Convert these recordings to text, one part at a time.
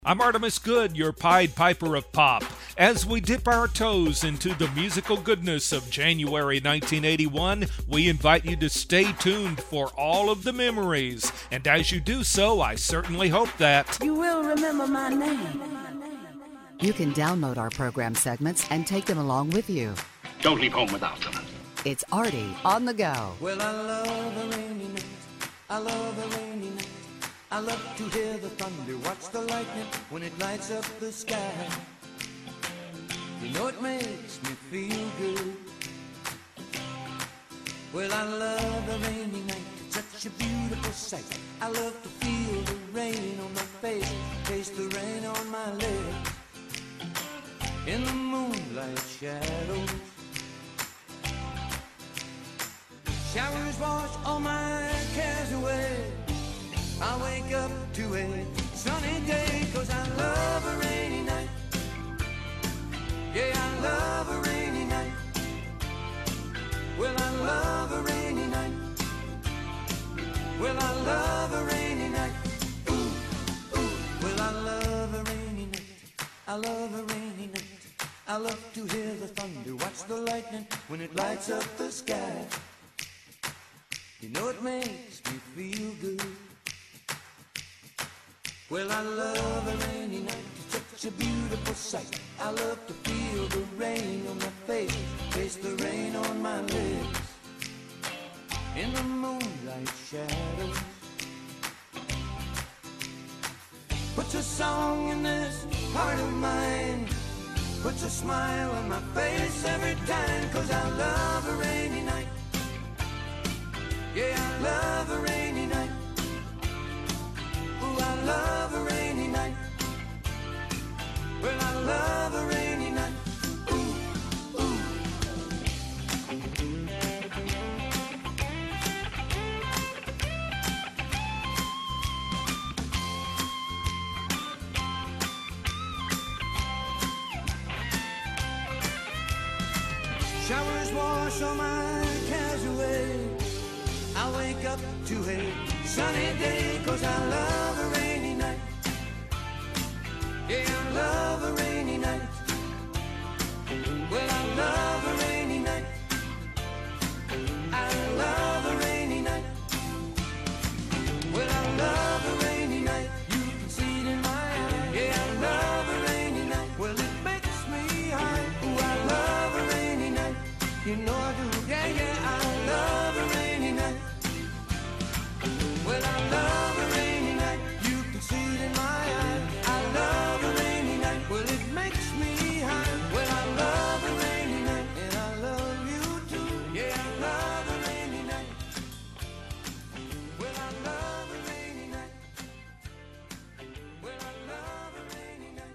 I'm Artemis Good, your Pied Piper of Pop. As we dip our toes into the musical goodness of January 1981, we invite you to stay tuned for all of the memories. And as you do so, I certainly hope that you will remember my name. You can download our program segments and take them along with you. Don't leave home without them. It's Artie on the go. Well, I love a rainy night. I love a rainy night. I love to hear the thunder, watch the lightning when it lights up the sky. You know it makes me feel good. Well, I love a rainy night, it's such a beautiful sight. I love to feel the rain on my face, taste the rain on my lips. In the moonlight shadows, showers wash all my cares away. I wake up to a sunny day, 'cause I love a rainy night. Yeah, I love a rainy night. Well, I love a rainy night. Well, I love a rainy night. Ooh, ooh. Well, I love a rainy night. I love a rainy night. I love to hear the thunder, watch the lightning when it lights up the sky. You know it makes me feel good. Well, I love a rainy night, it's such a beautiful sight. I love to feel the rain on my face, taste the rain on my lips. In the moonlight shadows, puts a song in this heart of mine, puts a smile on my face every time, 'cause I love a rainy night. Yeah, I love a rainy night. Ooh, I love a rainy night. Well, I love a rainy night. Ooh, ooh. Showers wash all my cares away. I wake up to a sunny day, 'cause I love a rainy night. Yeah, I love a rainy night. Well, I love a rainy night. I love a rainy night. Well, I love a rainy night. You can see it in my eyes. Yeah, I love a rainy night. Well, it makes me high. Ooh, I love a rainy night. You know I do. Yeah, yeah, I love a rainy night. Well, I love a rainy night. You can see it in my eyes. I love a rainy night. Well, it makes me high. Well, I love a rainy night. And I love you too. Yeah, I love a rainy night. Well, I love a rainy night. Well, I love a rainy night.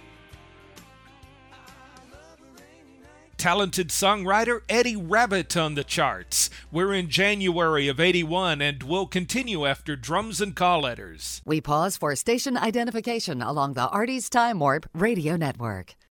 I love a rainy night. talented songwriter Eddie Rabbitt on the charts. We're in January of 81 and we'll continue after Drums and Call Letters. We pause for station identification along the Artie's Time Warp Radio Network.